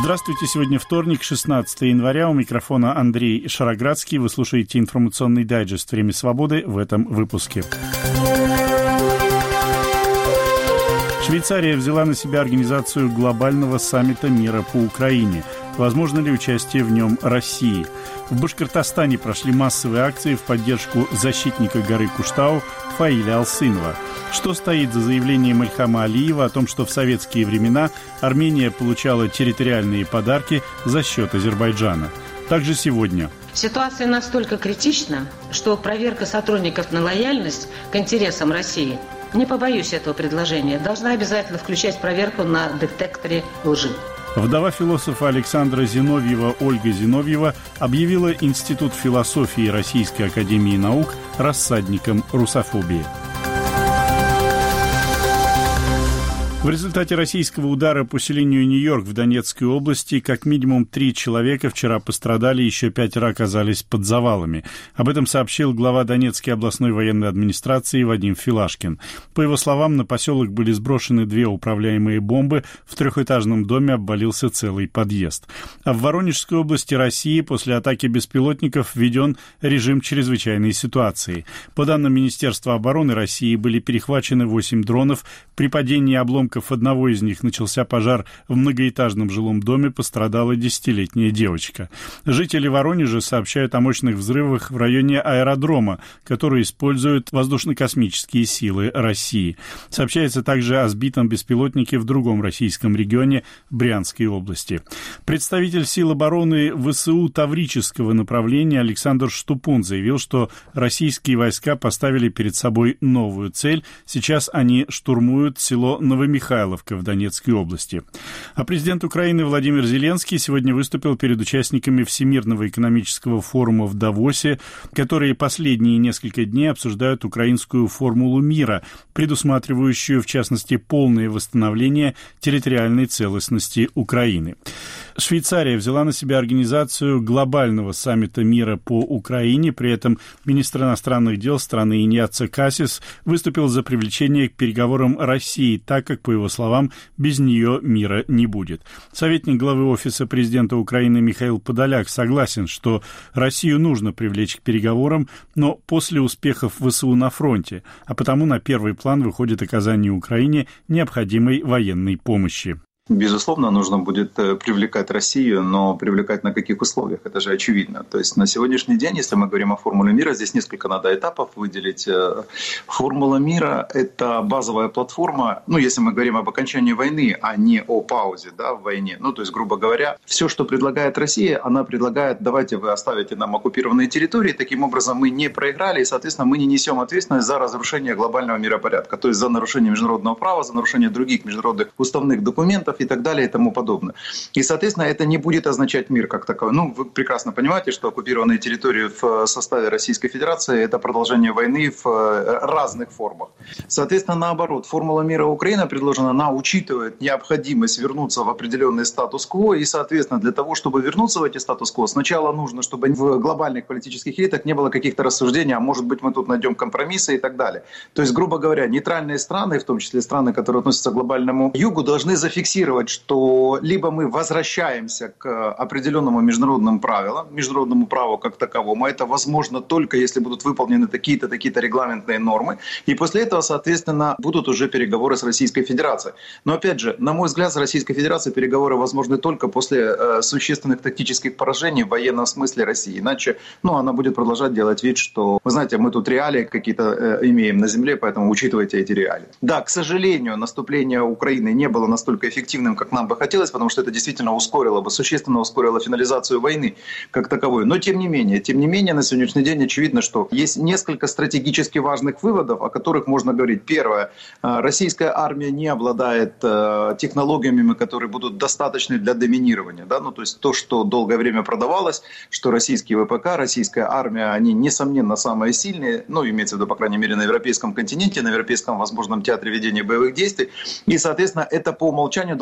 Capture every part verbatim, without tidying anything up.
Здравствуйте, сегодня вторник, шестнадцатое января, у микрофона Андрей Шароградский. Вы слушаете информационный дайджест «Время свободы» в этом выпуске. Швейцария взяла на себя организацию глобального саммита мира по Украине. Возможно ли участие в нем России? В Башкортостане прошли массовые акции в поддержку защитника горы Куштау Фаиля Алсынова. Что стоит за заявлением Ильхама Алиева о том, что в советские времена Армения получала территориальные подарки за счет Азербайджана? Также сегодня. Ситуация настолько критична, что проверка сотрудников на лояльность к интересам России, не побоюсь этого предложения, должна обязательно включать проверку на детекторе лжи. Вдова философа Александра Зиновьева Ольга Зиновьева объявила Институт философии Российской академии наук рассадником русофобии. В результате российского удара по селению Нью-Йорк в Донецкой области как минимум три человека вчера пострадали, еще пятеро оказались под завалами. Об этом сообщил глава Донецкой областной военной администрации Вадим Филашкин. По его словам, на поселок были сброшены две управляемые бомбы, в трехэтажном доме обвалился целый подъезд. А в Воронежской области России после атаки беспилотников введен режим чрезвычайной ситуации. По данным Министерства обороны России были перехвачены восемь дронов. При падении обломков одного из них начался пожар в многоэтажном жилом доме, пострадала десятилетняя девочка. Жители Воронежа сообщают о мощных взрывах в районе аэродрома, который используют воздушно-космические силы России. Сообщается также о сбитом беспилотнике в другом российском регионе Брянской области. Представитель сил обороны ВСУ Таврического направления Александр Штупун заявил, что российские войска поставили перед собой новую цель. Сейчас они штурмуют село Новомихайловка Михайловка в Донецкой области. А президент Украины Владимир Зеленский сегодня выступил перед участниками Всемирного экономического форума в Давосе, которые последние несколько дней обсуждают украинскую формулу мира, предусматривающую, в частности, полное восстановление территориальной целостности Украины. Швейцария взяла на себя организацию глобального саммита мира по Украине. При этом министр иностранных дел страны Иньяцо Кассис выступил за привлечение к переговорам России, так как, по его словам, без нее мира не будет. Советник главы Офиса президента Украины Михаил Подоляк согласен, что Россию нужно привлечь к переговорам, но после успехов ВСУ на фронте, а потому на первый план выходит оказание Украине необходимой военной помощи. Безусловно, нужно будет привлекать Россию, но привлекать на каких условиях? Это же очевидно. То есть на сегодняшний день, если мы говорим о формуле мира, здесь несколько надо этапов выделить. Формула мира – это базовая платформа, ну, если мы говорим об окончании войны, а не о паузе, да, в войне. Ну, то есть, грубо говоря, все, что предлагает Россия, она предлагает: давайте вы оставите нам оккупированные территории, таким образом мы не проиграли, и, соответственно, мы не несем ответственность за разрушение глобального миропорядка, то есть за нарушение международного права, за нарушение других международных уставных документов и так далее и тому подобное. И, соответственно, это не будет означать мир как таковой. Ну, вы прекрасно понимаете, что оккупированные территории в составе Российской Федерации – это продолжение войны в разных формах. Соответственно, наоборот, формула мира Украины предложена, она учитывает необходимость вернуться в определенный статус-кво, и, соответственно, для того, чтобы вернуться в эти статус-кво, сначала нужно, чтобы в глобальных политических элитах не было каких-то рассуждений, а может быть, мы тут найдем компромиссы и так далее. То есть, грубо говоря, нейтральные страны, в том числе страны, которые относятся к глобальному югу, должны зафиксировать, что либо мы возвращаемся к определенному международным правилам, международному праву как таковому, а это возможно только если будут выполнены такие-то, такие-то регламентные нормы, и после этого, соответственно, будут уже переговоры с Российской Федерацией. Но, опять же, на мой взгляд, с Российской Федерацией переговоры возможны только после э, существенных тактических поражений в военном смысле России. Иначе, ну, она будет продолжать делать вид, что, вы знаете, мы тут реалии какие-то э, имеем на земле, поэтому учитывайте эти реалии. Да, к сожалению, наступление Украины не было настолько эффективным, как нам бы хотелось, потому что это действительно ускорило бы, существенно ускорило финализацию войны как таковой. Но тем не менее, тем не менее, на сегодняшний день очевидно, что есть несколько стратегически важных выводов, о которых можно говорить. Первое. Российская армия не обладает технологиями, которые будут достаточны для доминирования. Да? Ну, то есть то, что долгое время продавалось, что российские ВПК, российская армия, они, несомненно, самые сильные, ну, имеется в виду, по крайней мере, на европейском континенте, на европейском возможном театре ведения боевых действий. И, соответственно, это по умолчанию должно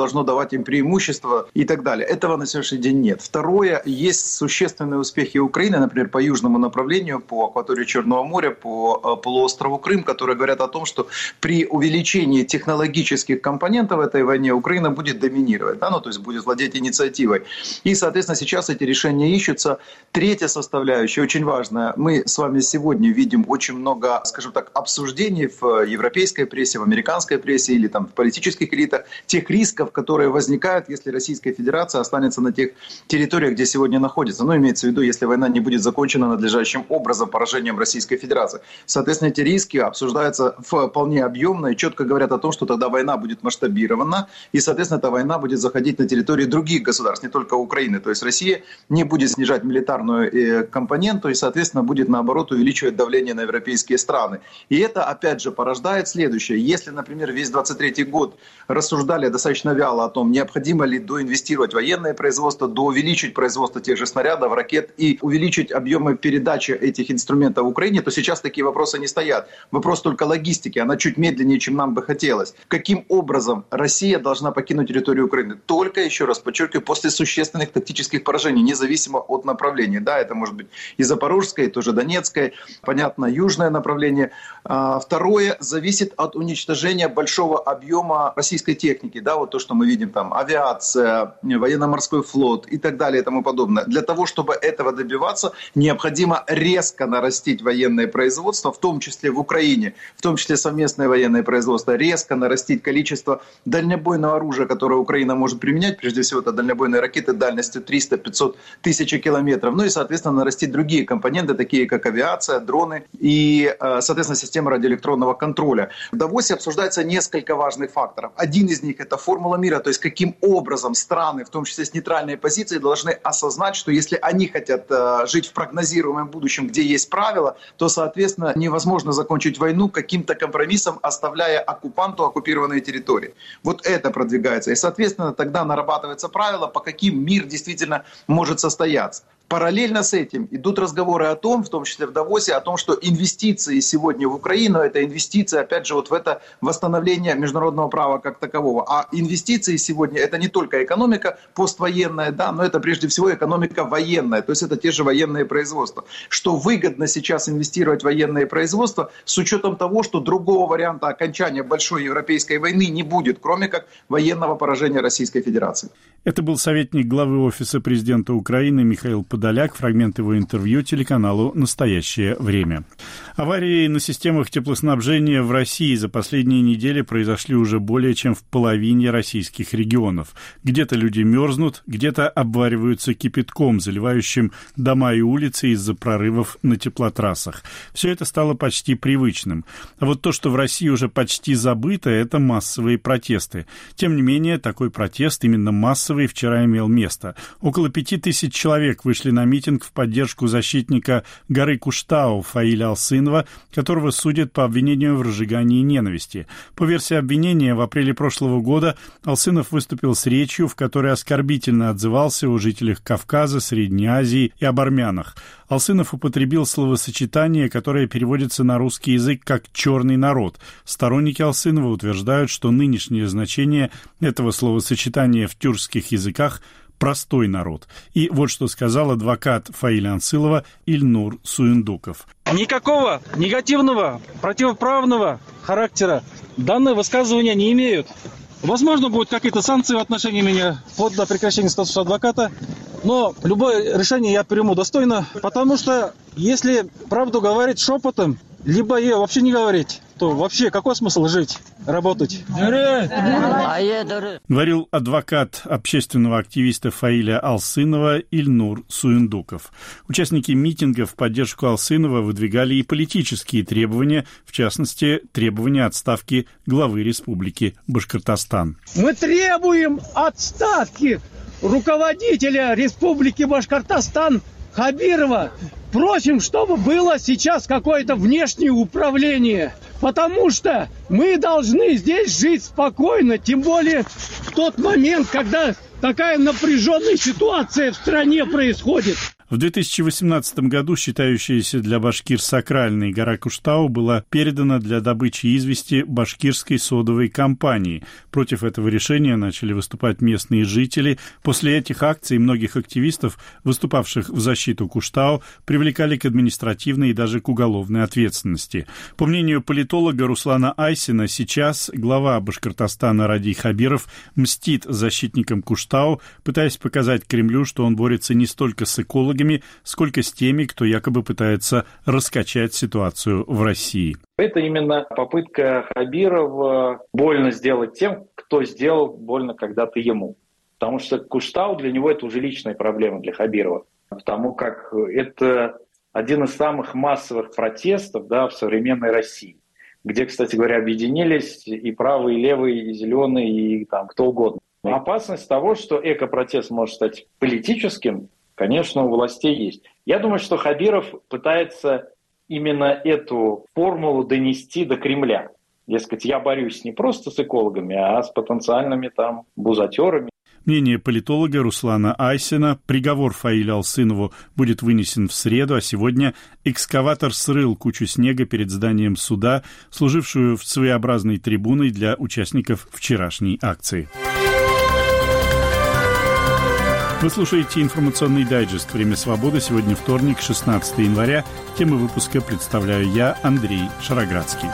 должно давать им преимущество и так далее. Этого на сегодняшний день нет. Второе, есть существенные успехи Украины, например, по южному направлению, по акватории Черного моря, по полуострову Крым, которые говорят о том, что при увеличении технологических компонентов в этой войне Украина будет доминировать, да, ну, то есть будет владеть инициативой. И, соответственно, сейчас эти решения ищутся. Третья составляющая, очень важная. Мы с вами сегодня видим очень много, скажем так, обсуждений в европейской прессе, в американской прессе или там в политических элитах тех рисков, которые возникают, если Российская Федерация останется на тех территориях, где сегодня находится. Ну, имеется в виду, если война не будет закончена надлежащим образом поражением Российской Федерации. Соответственно, эти риски обсуждаются вполне объемно и четко говорят о том, что тогда война будет масштабирована, и, соответственно, эта война будет заходить на территории других государств, не только Украины. То есть Россия не будет снижать милитарную компоненту и, соответственно, будет, наоборот, увеличивать давление на европейские страны. И это, опять же, порождает следующее. Если, например, весь двадцать третий год рассуждали достаточно вяло о том, необходимо ли доинвестировать в военное производство, доувеличить производство тех же снарядов, ракет и увеличить объемы передачи этих инструментов в Украине, то сейчас такие вопросы не стоят. Вопрос только логистики, она чуть медленнее, чем нам бы хотелось. Каким образом Россия должна покинуть территорию Украины? Только, еще раз подчеркиваю, после существенных тактических поражений, независимо от направления. Да, это может быть и Запорожское, и тоже Донецкое, понятно, южное направление. А, второе, зависит от уничтожения большого объема российской техники. Да, вот то, что мы видим там, авиация, военно-морской флот и так далее и тому подобное. Для того, чтобы этого добиваться, необходимо резко нарастить военное производство, в том числе в Украине, в том числе совместное военное производство, резко нарастить количество дальнобойного оружия, которое Украина может применять, прежде всего это дальнобойные ракеты дальностью триста-пятьсот тысяч километров, ну и, соответственно, нарастить другие компоненты, такие как авиация, дроны и, соответственно, система радиоэлектронного контроля. В Давосе обсуждается несколько важных факторов. Один из них – это формула мира, то есть каким образом страны, в том числе с нейтральной позиции, должны осознать, что если они хотят жить в прогнозируемом будущем, где есть правила, то, соответственно, невозможно закончить войну каким-то компромиссом, оставляя оккупанту оккупированные территории. Вот это продвигается. И, соответственно, тогда нарабатываются правила, по каким мир действительно может состояться. Параллельно с этим идут разговоры о том, в том числе в Давосе, о том, что инвестиции сегодня в Украину – это инвестиции, опять же, вот в это восстановление международного права как такового. А инвестиции сегодня – это не только экономика поствоенная, да, но это прежде всего экономика военная, то есть это те же военные производства. Что выгодно сейчас инвестировать в военные производства с учетом того, что другого варианта окончания большой европейской войны не будет, кроме как военного поражения Российской Федерации. Это был советник главы Офиса президента Украины Михаил Подоляк. Фрагмент его интервью телеканалу «Настоящее время». Аварии на системах теплоснабжения в России за последние недели произошли уже более чем в половине российских регионов. Где-то люди мерзнут, где-то обвариваются кипятком, заливающим дома и улицы из-за прорывов на теплотрассах. Все это стало почти привычным. А вот то, что в России уже почти забыто, это массовые протесты. Тем не менее, такой протест, именно массовый, вчера имел место. Около пяти тысяч человек вышли на митинг в поддержку защитника горы Куштау Фаиля Алсынова, которого судят по обвинению в разжигании ненависти. По версии обвинения, в апреле прошлого года Алсынов выступил с речью, в которой оскорбительно отзывался о жителях Кавказа, Средней Азии и об армянах. Алсынов употребил словосочетание, которое переводится на русский язык как «черный народ». Сторонники Алсынова утверждают, что нынешнее значение этого словосочетания в тюркских языках «простой народ». И вот что сказал адвокат Фаиля Алсынова Ильнур Суюндуков. Никакого негативного, противоправного характера данные высказывания не имеют. Возможно, будут какие-то санкции в отношении меня, вплоть до прекращения статуса адвоката, но любое решение я приму достойно, потому что если правду говорить шепотом, либо ее вообще не говорить, то вообще какой смысл жить, работать? Говорил адвокат общественного активиста Фаиля Алсынова Ильнур Суюндуков. Участники митинга в поддержку Алсынова выдвигали и политические требования, в частности, требования отставки главы Республики Башкортостан. Мы требуем отставки руководителя Республики Башкортостан Хабирова. Просим, чтобы было сейчас какое-то внешнее управление, потому что мы должны здесь жить спокойно, тем более в тот момент, когда такая напряженная ситуация в стране происходит. В две тысячи восемнадцатом году считающаяся для башкир сакральной гора Куштау была передана для добычи извести башкирской содовой компании. Против этого решения начали выступать местные жители. После этих акций многих активистов, выступавших в защиту Куштау, привлекали к административной и даже к уголовной ответственности. По мнению политолога Руслана Айсина, сейчас глава Башкортостана Радий Хабиров мстит защитникам Куштау, пытаясь показать Кремлю, что он борется не столько с экологами, сколько с теми, кто якобы пытается раскачать ситуацию в России. Это именно попытка Хабирова больно сделать тем, кто сделал больно когда-то ему. Потому что Куштау для него это уже личная проблема для Хабирова. Потому как это один из самых массовых протестов, да, в современной России, где, кстати говоря, объединились и правые, и левые, и зеленые, и там кто угодно. Опасность того, что экопротест может стать политическим, конечно, у властей есть. Я думаю, что Хабиров пытается именно эту формулу донести до Кремля. Дескать, я борюсь не просто с экологами, а с потенциальными там бузатерами. Мнение политолога Руслана Айсина: приговор Фаилю Алсынову будет вынесен в среду, а сегодня экскаватор срыл кучу снега перед зданием суда, служившую своеобразной трибуной для участников вчерашней акции. Вы слушаете информационный дайджест «Время свободы». Сегодня вторник, шестнадцатое января. Темы выпуска представляю я, Андрей Шароградский.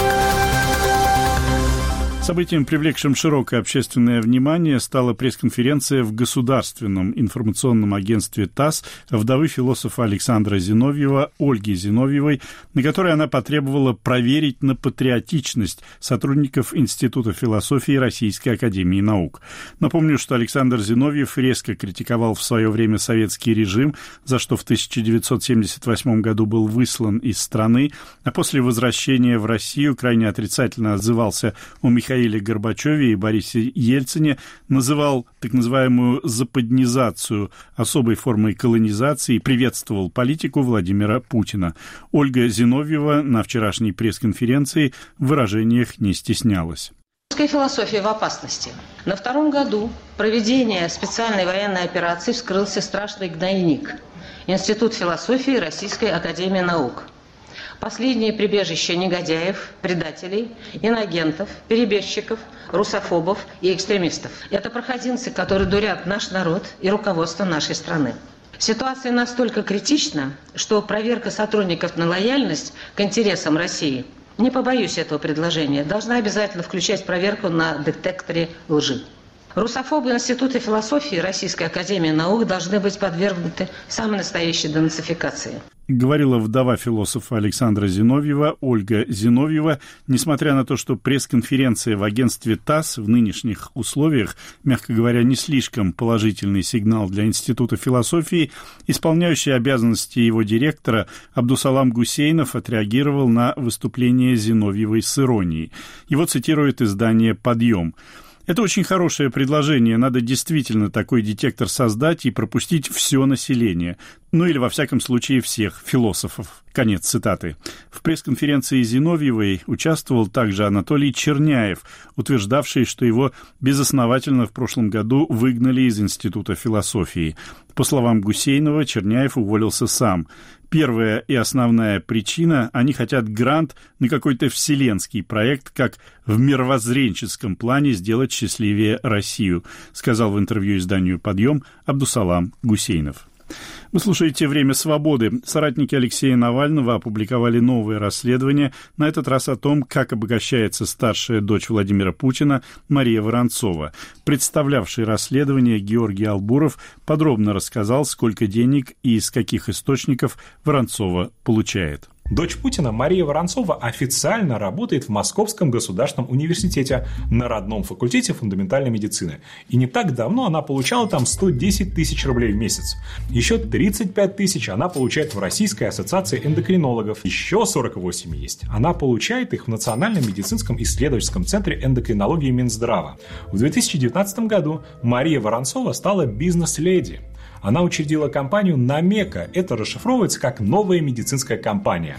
Событием, привлекшим широкое общественное внимание, стала пресс-конференция в Государственном информационном агентстве ТАСС вдовы философа Александра Зиновьева Ольги Зиновьевой, на которой она потребовала проверить на патриотичность сотрудников Института философии Российской академии наук. Напомню, что Александр Зиновьев резко критиковал в свое время советский режим, за что в тысяча девятьсот семьдесят восьмом году был выслан из страны, а после возвращения в Россию крайне отрицательно отзывался о Михаиле Михаиле Горбачеве и Борисе Ельцине, называл так называемую западнизацию особой формой колонизации и приветствовал политику Владимира Путина. Ольга Зиновьева на вчерашней пресс-конференции в выражениях не стеснялась. Русская философия в опасности. На втором году проведения специальной военной операции вскрылся страшный гнойник. Институт философии Российской академии наук. Последнее прибежище негодяев, предателей, иноагентов, перебежчиков, русофобов и экстремистов. Это проходимцы, которые дурят наш народ и руководство нашей страны. Ситуация настолько критична, что проверка сотрудников на лояльность к интересам России, не побоюсь этого предложения, должна обязательно включать проверку на детекторе лжи. Русофобы Института философии Российской академии наук должны быть подвергнуты самой настоящей денацификации. Говорила вдова философа Александра Зиновьева Ольга Зиновьева. Несмотря на то, что пресс-конференция в агентстве ТАСС в нынешних условиях, мягко говоря, не слишком положительный сигнал для Института философии, исполняющий обязанности его директора Абдусалам Гусейнов отреагировал на выступление Зиновьевой с иронией. Его цитирует издание «Подъем». Это очень хорошее предложение. Надо действительно такой детектор создать и пропустить все население. Ну или, во всяком случае, всех философов. Конец цитаты. В пресс-конференции Зиновьевой участвовал также Анатолий Черняев, утверждавший, что его безосновательно в прошлом году выгнали из Института философии. По словам Гусейнова, Черняев уволился сам. Первая и основная причина – они хотят грант на какой-то вселенский проект, как в мировоззренческом плане сделать счастливее Россию, сказал в интервью изданию «Подъем» Абдусалам Гусейнов. Вы слушаете «Время свободы». Соратники Алексея Навального опубликовали новое расследование, на этот раз о том, как обогащается старшая дочь Владимира Путина Мария Воронцова. Представлявший расследование Георгий Албуров подробно рассказал, сколько денег и из каких источников Воронцова получает. Дочь Путина Мария Воронцова официально работает в Московском государственном университете на родном факультете фундаментальной медицины. И не так давно она получала там сто десять тысяч рублей в месяц. Еще тридцать пять тысяч она получает в Российской ассоциации эндокринологов. Еще сорок восемь есть. Она получает их в Национальном медицинском исследовательском центре эндокринологии Минздрава. В две тысячи девятнадцатом году Мария Воронцова стала бизнес-леди. Она учредила компанию «Намека». Это расшифровывается как «новая медицинская компания».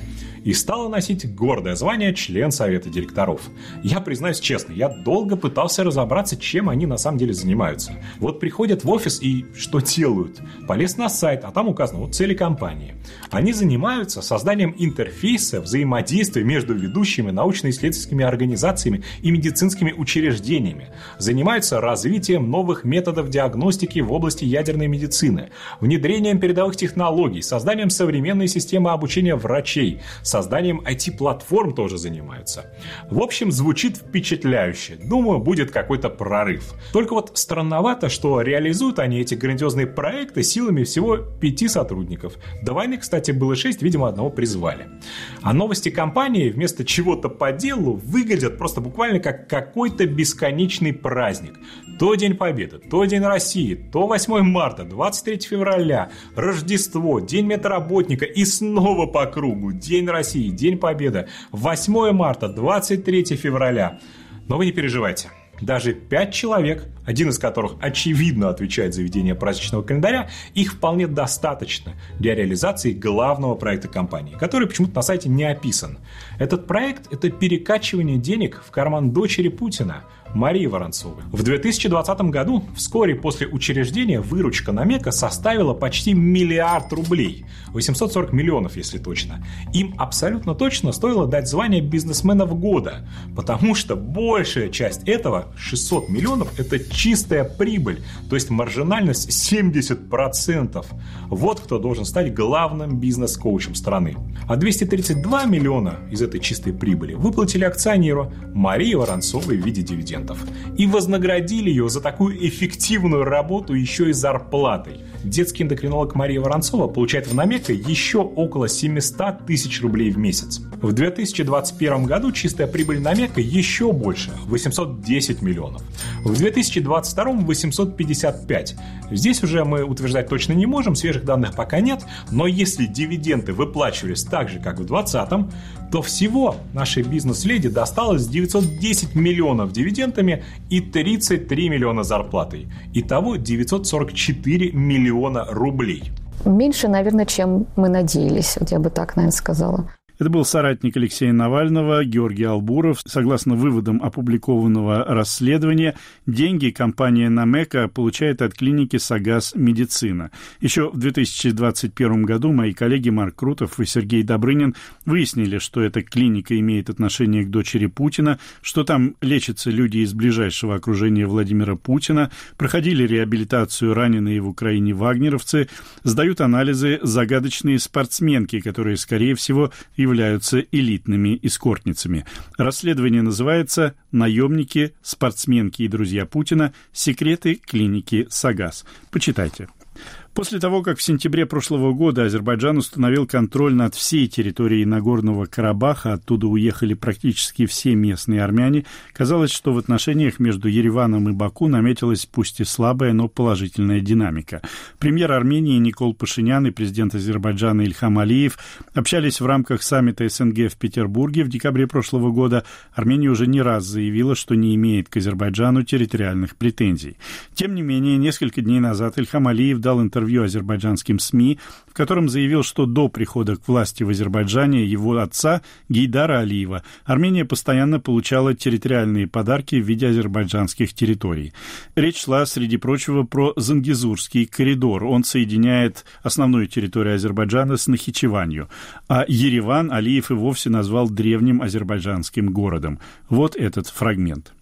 и стала носить гордое звание член совета директоров. Я признаюсь честно, я долго пытался разобраться, чем они на самом деле занимаются. Вот приходят в офис и что делают? Полез на сайт, а там указано вот цели компании. Они занимаются созданием интерфейса взаимодействия между ведущими научно-исследовательскими организациями и медицинскими учреждениями. Занимаются развитием новых методов диагностики в области ядерной медицины, внедрением передовых технологий, созданием современной системы обучения врачей, созданием ай ти-платформ тоже занимаются. В общем, звучит впечатляюще. Думаю, будет какой-то прорыв. Только вот странновато, что реализуют они эти грандиозные проекты силами всего пяти сотрудников. До войны, кстати, было шесть, видимо, одного призвали. А новости компании вместо чего-то по делу выглядят просто буквально как какой-то бесконечный праздник. То День Победы, то День России, то восьмое марта, двадцать третьего февраля, Рождество, День медработника и снова по кругу День России, День Победы, восьмое марта, двадцать третьего февраля. Но вы не переживайте. Даже пять человек, один из которых очевидно отвечает за ведение праздничного календаря, их вполне достаточно для реализации главного проекта компании, который почему-то на сайте не описан. Этот проект – это перекачивание денег в карман дочери Путина, Марии Воронцовой. В две тысячи двадцатом году, вскоре после учреждения, выручка Намека составила почти миллиард рублей. восемьсот сорок миллионов, если точно. Им абсолютно точно стоило дать звание бизнесменов года, потому что большая часть этого, шестьсот миллионов, это чистая прибыль, то есть маржинальность семьдесят процентов. Вот кто должен стать главным бизнес-коучем страны. А двести тридцать два миллиона из этой чистой прибыли выплатили акционеру Марии Воронцовой в виде дивидендов. И вознаградили ее за такую эффективную работу еще и зарплатой. Детский эндокринолог Мария Воронцова получает в Намека еще около семьсот тысяч рублей в месяц. В две тысячи двадцать первом году чистая прибыль Намека еще больше – восемьсот десять миллионов. В две тысячи двадцать втором – восемьсот пятьдесят пять. Здесь уже мы утверждать точно не можем, свежих данных пока нет, но если дивиденды выплачивались так же, как в двадцатом, то всего нашей бизнес-леди досталось девятьсот десять миллионов дивидендами и тридцать три миллиона зарплатой. Итого девятьсот сорок четыре миллиона рублей. Меньше, наверное, чем мы надеялись, вот я бы так, наверное, сказала. Это был соратник Алексея Навального Георгий Албуров. Согласно выводам опубликованного расследования, деньги компания Намека получает от клиники «Сагаз Медицина». Еще в две тысячи двадцать первом году мои коллеги Марк Крутов и Сергей Добрынин выяснили, что эта клиника имеет отношение к дочери Путина, что там лечатся люди из ближайшего окружения Владимира Путина, проходили реабилитацию раненые в Украине вагнеровцы, сдают анализы загадочные спортсменки, которые, скорее всего, являются элитными эскортницами. Расследование называется «Наемники, спортсменки и друзья Путина. Секреты клиники Сагаз». Почитайте. После того, как в сентябре прошлого года Азербайджан установил контроль над всей территорией Нагорного Карабаха, оттуда уехали практически все местные армяне, казалось, что в отношениях между Ереваном и Баку наметилась пусть и слабая, но положительная динамика. Премьер Армении Никол Пашинян и президент Азербайджана Ильхам Алиев общались в рамках саммита эс эн гэ в Петербурге в декабре прошлого года. Армения уже не раз заявила, что не имеет к Азербайджану территориальных претензий. Тем не менее, несколько дней назад Ильхам Алиев дал интервью интервью азербайджанским СМИ, в котором заявил, что до прихода к власти в Азербайджане его отца Гейдара Алиева Армения постоянно получала территориальные подарки в виде азербайджанских территорий. Речь шла, среди прочего, про Зангезурский коридор. Он соединяет основную территорию Азербайджана с Нахичеванью. А Ереван Алиев и вовсе назвал древним азербайджанским городом. Вот этот фрагмент.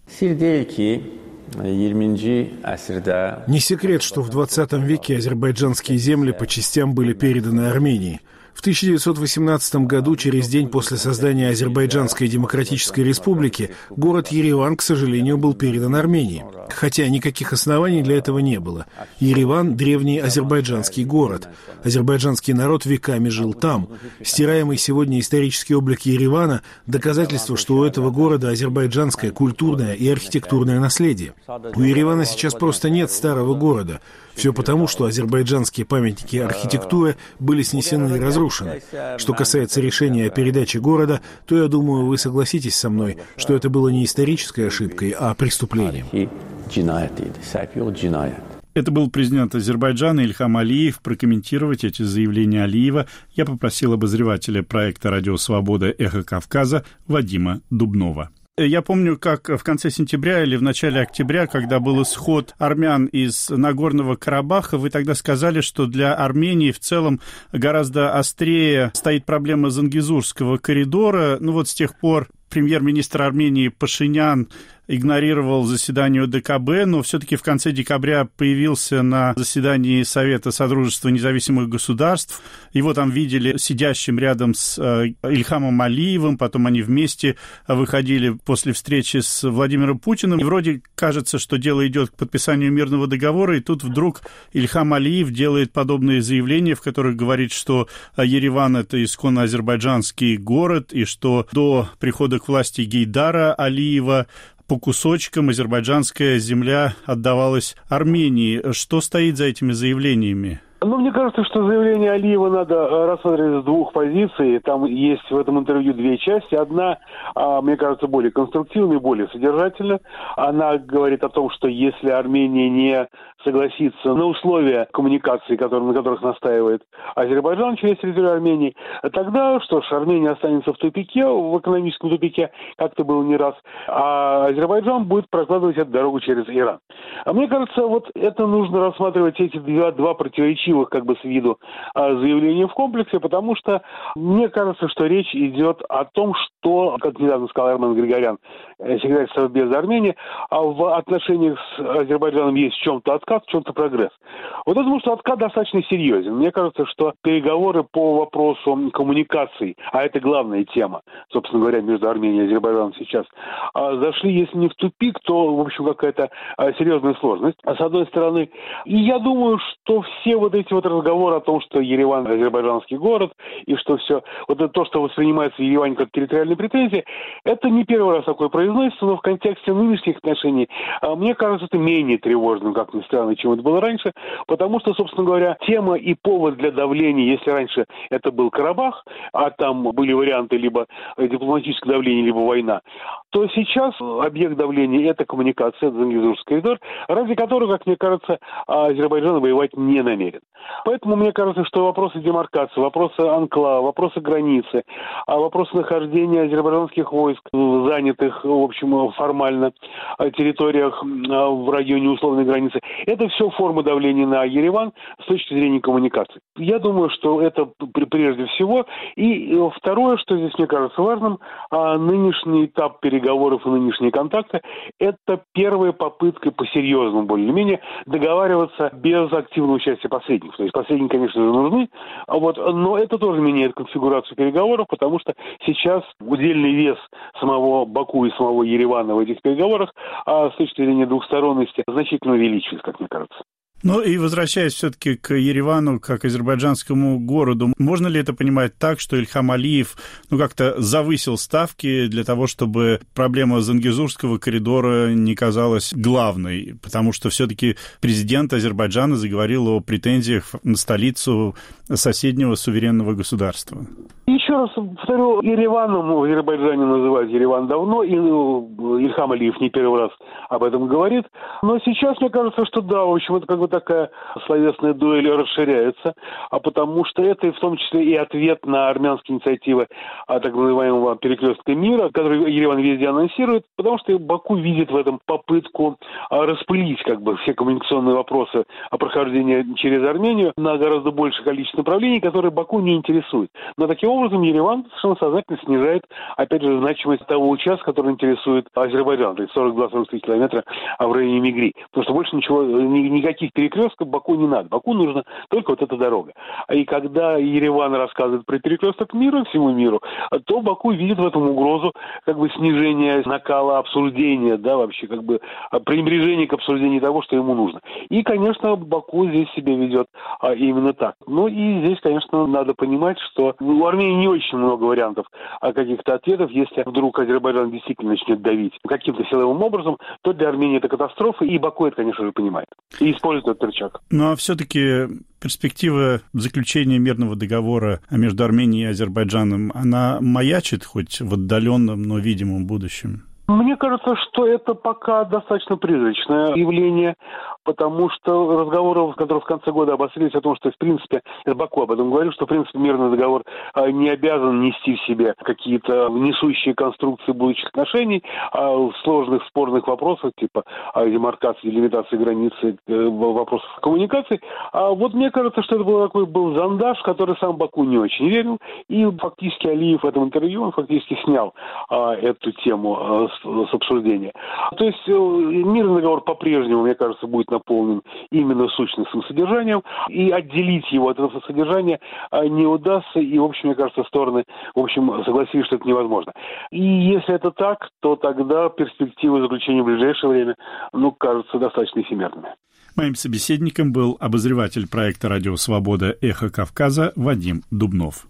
Не секрет, что в двадцатом веке азербайджанские земли по частям были переданы Армении. В тысяча девятьсот восемнадцатом году, через день после создания Азербайджанской Демократической Республики, город Ереван, к сожалению, был передан Армении. Хотя никаких оснований для этого не было. Ереван – древний азербайджанский город. Азербайджанский народ веками жил там. Стираемый сегодня исторический облик Еревана – доказательство, что у этого города азербайджанское культурное и архитектурное наследие. У Еревана сейчас просто нет старого города. Все потому, что азербайджанские памятники архитектуры были снесены и разрушены. Что касается решения о передаче города, то, я думаю, вы согласитесь со мной, что это было не исторической ошибкой, а преступлением. Это был президент Азербайджана Ильхам Алиев. Прокомментировать эти заявления Алиева я попросил обозревателя проекта «Радио Свобода. Эхо Кавказа» Вадима Дубнова. Я помню, как в конце сентября или в начале октября, когда был исход армян из Нагорного Карабаха, вы тогда сказали, что для Армении в целом гораздо острее стоит проблема Зангезурского коридора. Ну вот с тех пор премьер-министр Армении Пашинян игнорировал заседание ОДКБ, но все-таки в конце декабря появился на заседании Совета Содружества независимых государств. Его там видели сидящим рядом с Ильхамом Алиевым, потом они вместе выходили после встречи с Владимиром Путиным. И вроде кажется, что дело идет к подписанию мирного договора, и тут вдруг Ильхам Алиев делает подобные заявления, в которых говорит, что Ереван — это исконно азербайджанский город, и что до прихода к власти Гейдара Алиева по кусочкам азербайджанская земля отдавалась Армении. Что стоит за этими заявлениями? Ну, мне кажется, что заявление Алиева надо рассматривать с двух позиций. Там есть в этом интервью две части. Одна, мне кажется, более конструктивная, более содержательная. Она говорит о том, что если Армения не согласится на условия коммуникации, которые, на которых настаивает Азербайджан через территорию Армении, тогда, что ж, Армения останется в тупике, в экономическом тупике, как это было не раз, а Азербайджан будет прокладывать эту дорогу через Иран. А мне кажется, вот это нужно рассматривать эти два, два противоречивых как бы с виду заявления в комплексе, потому что мне кажется, что речь идет о том, что, как недавно сказал Армен Григорян, секретарь Совбеза Армении, в отношениях с Азербайджаном есть в чем-то откат, в чем-то прогресс. Вот я думаю, что откат достаточно серьезен. Мне кажется, что переговоры по вопросу коммуникаций, а это главная тема, собственно говоря, между Арменией и Азербайджаном сейчас, зашли, если не в тупик, то, в общем, какая-то серьезная сложность, с одной стороны. И я думаю, что все вот эти вот разговоры о том, что Ереван азербайджанский город, и что все, вот это то, что воспринимается в Ереване как территориальные претензии, это не первый раз такое произносится, но в контексте нынешних отношений, мне кажется, это менее тревожным, как ни странно, чем это было раньше, потому что, собственно говоря, тема и повод для давления, если раньше это был Карабах, а там были варианты либо дипломатическое давление, либо война, то сейчас объект давления – это коммуникация, это Зангезурский коридор, ради которого, как мне кажется, Азербайджан воевать не намерен. Поэтому мне кажется, что вопросы демаркации, вопросы анклава, вопросы границы, вопросы нахождения азербайджанских войск, занятых, в общем, формально территориях в районе условной границы, это все формы давления на Ереван с точки зрения коммуникаций. Я думаю, что это прежде всего. И второе, что здесь мне кажется важным, нынешний этап переговоров и нынешние контакты – это первая попытка по-серьезному, более-менее, договариваться без активного участия посредников. То есть посредники, конечно же, нужны, вот, но это тоже меняет конфигурацию переговоров, потому что сейчас удельный вес самого Баку и самого Еревана в этих переговорах а с точки зрения двухсторонности значительно увеличивается, как мне кажется. Ну и возвращаясь все-таки к Еревану, как азербайджанскому городу, можно ли это понимать так, что Ильхам Алиев ну, как-то завысил ставки для того, чтобы проблема Зангезурского коридора не казалась главной? Потому что все-таки президент Азербайджана заговорил о претензиях на столицу соседнего суверенного государства. Еще раз повторю, Ереваном в Азербайджане называют Ереван давно, и Ильхам Алиев не первый раз об этом говорит. Но сейчас мне кажется, что да, в общем, это как бы такая словесная дуэль расширяется, а потому что это в том числе и ответ на армянские инициативы а, так называемого перекрестка мира, который Ереван везде анонсирует, потому что Баку видит в этом попытку а, распылить как бы все коммуникационные вопросы о прохождении через Армению на гораздо большее количество направлений, которые Баку не интересуют. Но таким образом Ереван совершенно сознательно снижает, опять же, значимость того участка, который интересует Азербайджан, то есть сорок два сорок три километра в районе Мигри. Потому что больше ничего, никаких перекрестков Баку не надо. Баку нужна только вот эта дорога. И когда Ереван рассказывает про перекресток мира всему миру, то Баку видит в этом угрозу как бы снижения накала обсуждения, да, вообще как бы пренебрежение к обсуждению того, что ему нужно. И, конечно, Баку здесь себя ведет а, именно так. Ну и здесь, конечно, надо понимать, что у Армении не очень много вариантов а каких-то ответов. Если вдруг Азербайджан действительно начнет давить каким-то силовым образом, то для Армении это катастрофа, и Баку это, конечно же, понимает. И использует этот рычаг. Ну а все-таки перспектива заключения мирного договора между Арменией и Азербайджаном, она маячит хоть в отдаленном, но видимом будущем? Мне кажется, что это пока достаточно призрачное явление, потому что разговоры, которые в конце года обострились о том, что, в принципе, это Баку об этом говорил, что, в принципе, мирный договор не обязан нести в себе какие-то несущие конструкции будущих отношений, а в сложных спорных вопросах, типа демаркации, делимитации границы, вопросов коммуникации. А вот мне кажется, что это был такой был зондаж, в который сам Баку не очень верил, и фактически Алиев в этом интервью, он фактически снял а, эту тему а, с, с обсуждения. То есть мирный договор по-прежнему, мне кажется, будет наполнен именно сущностным содержанием, и отделить его от этого содержания не удастся, и, в общем, мне кажется, стороны, в общем, согласились, что это невозможно. И если это так, то тогда перспективы заключения в ближайшее время, ну, кажутся достаточно эфемерными. Моим собеседником был обозреватель проекта «Радио Свобода. Эхо Кавказа» Вадим Дубнов.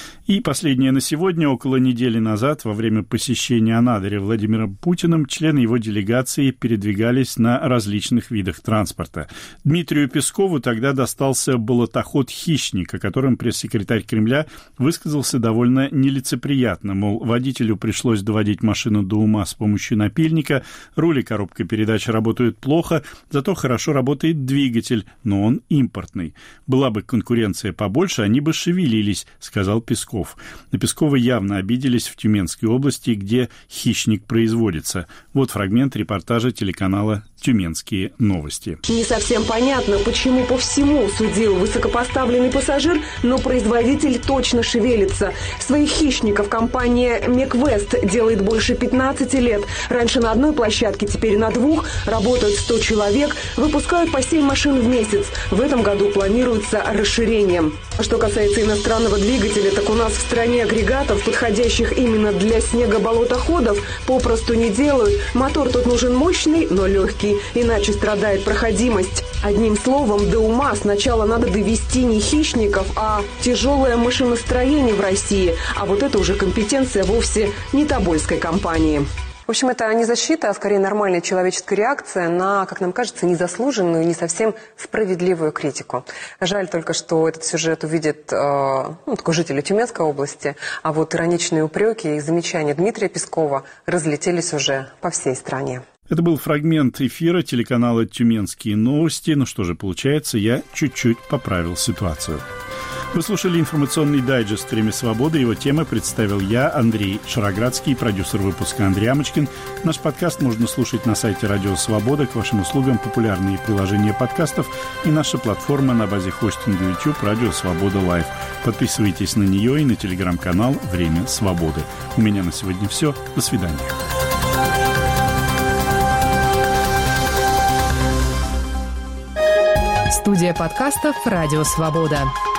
И последнее на сегодня. Около недели назад, во время посещения Анадыря Владимиром Путиным, члены его делегации передвигались на различных видах транспорта. Дмитрию Пескову тогда достался болотоход «Хищник», о котором пресс-секретарь Кремля высказался довольно нелицеприятно, мол, водителю пришлось доводить машину до ума с помощью напильника, руль и коробка передач работают плохо, зато хорошо работает двигатель, но он импортный. Была бы конкуренция побольше, они бы шевелились, сказал Песков. На Пескова явно обиделись в Тюменской области, где «Хищник» производится. Вот фрагмент репортажа телеканала «Тюменские новости». Не совсем понятно, почему по всему судил высокопоставленный пассажир, но производитель точно шевелится. Своих «Хищников» компания «Меквест» делает больше пятнадцати лет. Раньше на одной площадке, теперь на двух. Работают сто человек, выпускают по семь машин в месяц. В этом году планируется расширение. Что касается иностранного двигателя, так у нас в стране агрегатов, подходящих именно для снегоболотоходов, попросту не делают. Мотор тут нужен мощный, но легкий, иначе страдает проходимость. Одним словом, до ума сначала надо довести не «Хищников», а тяжелое машиностроение в России. А вот это уже компетенция вовсе не тобольской компании. В общем, это не защита, а скорее нормальная человеческая реакция на, как нам кажется, незаслуженную и не совсем справедливую критику. Жаль только, что этот сюжет увидит э, ну, такой житель Тюменской области, а вот ироничные упреки и замечания Дмитрия Пескова разлетелись уже по всей стране. Это был фрагмент эфира телеканала «Тюменские новости». Ну что же, получается, я чуть-чуть поправил ситуацию. Вы слушали информационный дайджест «Время свободы». Его темы представил я, Андрей Шароградский, продюсер выпуска Андрей Амочкин. Наш подкаст можно слушать на сайте «Радио Свобода». К вашим услугам популярные приложения подкастов и наша платформа на базе хостинга YouTube «Радио Свобода Лайв». Подписывайтесь на нее и на телеграм-канал «Время свободы». У меня на сегодня все. До свидания. Студия подкастов «Радио Свобода».